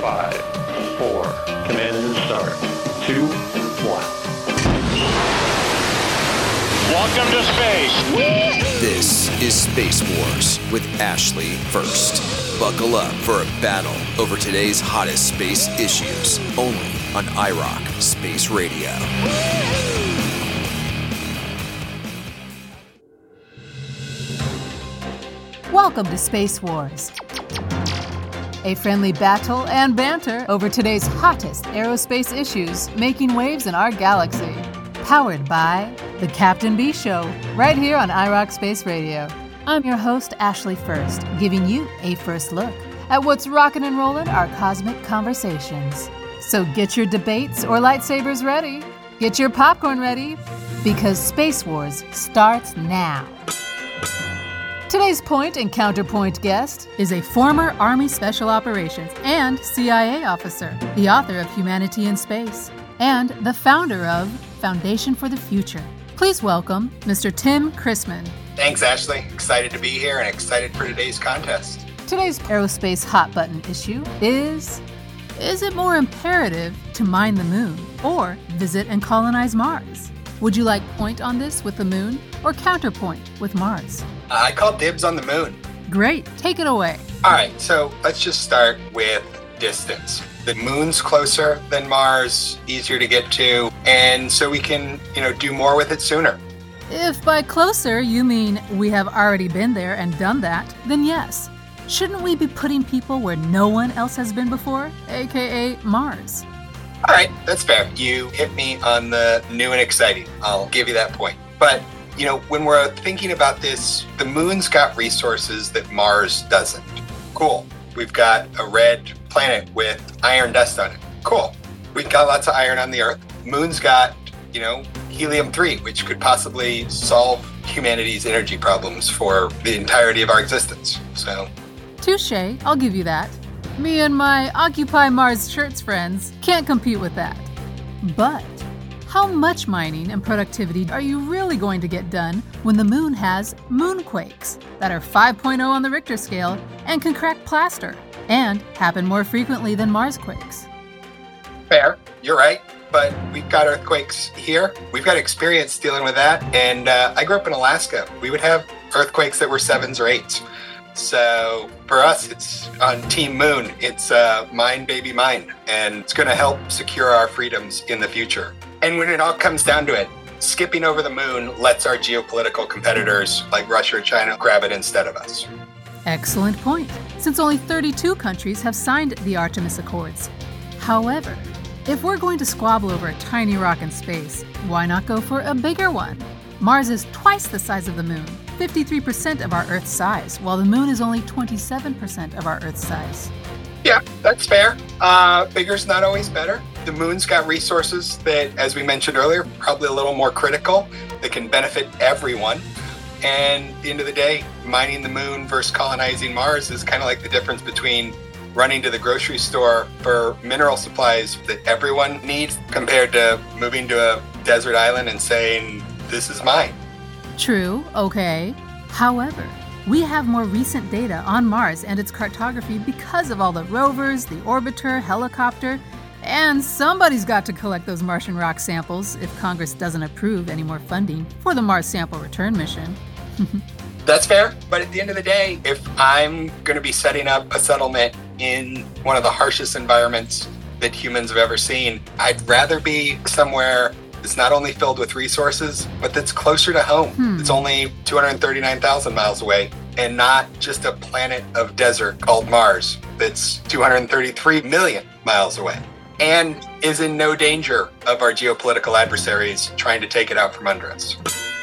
5, 4, command and start. 2, 1. Welcome to space. This is Space Wars with Ashley First. Buckle up for a battle over today's hottest space issues, only on iRock Space Radio. Welcome to Space Wars. A friendly battle and banter over today's hottest aerospace issues making waves in our galaxy. Powered by The Captain B Show, right here on iRock Space Radio. I'm your host, Ashley First, giving you a first look at what's rockin' and rollin' our cosmic conversations. So get your debates or lightsabers ready. Get your popcorn ready, because Space Wars starts now. Today's point and counterpoint guest is a former Army Special Operations and CIA officer, the author of Humanity in Space, and the founder of Foundation for the Future. Please welcome Mr. Tim Chrisman. Thanks, Ashley. Excited to be here and excited for today's contest. Today's aerospace hot button issue is it more imperative to mine the moon or visit and colonize Mars? Would you like point on this with the moon or counterpoint with Mars? I call dibs on the moon. Great, take it away. All right, so let's just start with distance. The moon's closer than Mars, easier to get to, and so we can, do more with it sooner. If by closer you mean we have already been there and done that, then yes. Shouldn't we be putting people where no one else has been before, aka Mars? All right, that's fair. You hit me on the new and exciting. I'll give you that point. But, when we're thinking about this, the moon's got resources that Mars doesn't. Cool. We've got a red planet with iron dust on it. Cool. We've got lots of iron on the Earth. Moon's got, helium-3, which could possibly solve humanity's energy problems for the entirety of our existence. So, touche, I'll give you that. Me and my Occupy Mars shirts friends can't compete with that. But how much mining and productivity are you really going to get done when the moon has moonquakes that are 5.0 on the Richter scale and can crack plaster and happen more frequently than Marsquakes? Fair, you're right. But we've got earthquakes here. We've got experience dealing with that. And I grew up in Alaska. We would have earthquakes that were 7s or 8s. So for us, it's on Team Moon. It's mine, baby, mine. And it's going to help secure our freedoms in the future. And when it all comes down to it, skipping over the moon lets our geopolitical competitors like Russia or China grab it instead of us. Excellent point, since only 32 countries have signed the Artemis Accords. However, if we're going to squabble over a tiny rock in space, why not go for a bigger one? Mars is twice the size of the moon, 53% of our Earth's size, while the moon is only 27% of our Earth's size. Yeah, that's fair. Bigger's not always better. The moon's got resources that, as we mentioned earlier, probably a little more critical, that can benefit everyone. And at the end of the day, mining the moon versus colonizing Mars is kind of like the difference between running to the grocery store for mineral supplies that everyone needs compared to moving to a desert island and saying, this is mine. True, okay. However, we have more recent data on Mars and its cartography because of all the rovers, the orbiter, helicopter, and somebody's got to collect those Martian rock samples if Congress doesn't approve any more funding for the Mars Sample Return mission. That's fair, but at the end of the day, if I'm going to be setting up a settlement in one of the harshest environments that humans have ever seen, I'd rather be somewhere that's not only filled with resources, but that's closer to home. It's only 239,000 miles away, and not just a planet of desert called Mars that's 233 million miles away, and is in no danger of our geopolitical adversaries trying to take it out from under us.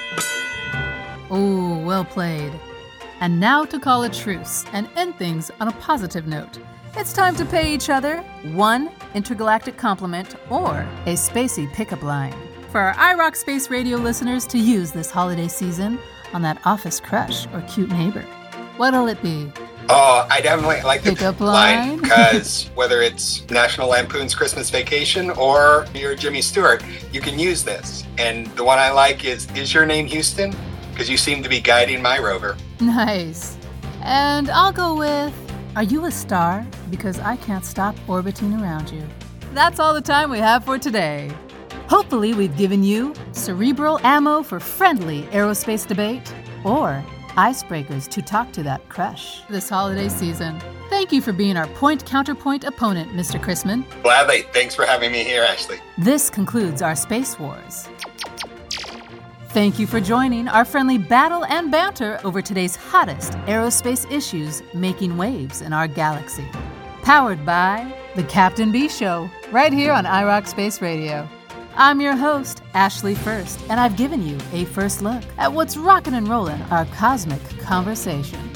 Oh, well played. And now to call a truce and end things on a positive note. It's time to pay each other one intergalactic compliment or a spacey pickup line for our iRock Space Radio listeners to use this holiday season on that office crush or cute neighbor. What'll it be? Oh, I definitely like the pickup line because whether it's National Lampoon's Christmas Vacation or you're Jimmy Stewart, you can use this. And the one I like is your name Houston? Because you seem to be guiding my rover. Nice. And I'll go with, Are you a star? Because I can't stop orbiting around you. That's all the time we have for today. Hopefully we've given you cerebral ammo for friendly aerospace debate or icebreakers to talk to that crush this holiday season. Thank you for being our point-counterpoint opponent, Mr. Chrisman. Gladly. Thanks for having me here, Ashley. This concludes our Space Wars. Thank you for joining our friendly battle and banter over today's hottest aerospace issues making waves in our galaxy. Powered by The Captain B Show, right here on iRock Space Radio. I'm your host, Ashley First, and I've given you a first look at what's rockin' and rollin' our cosmic conversation.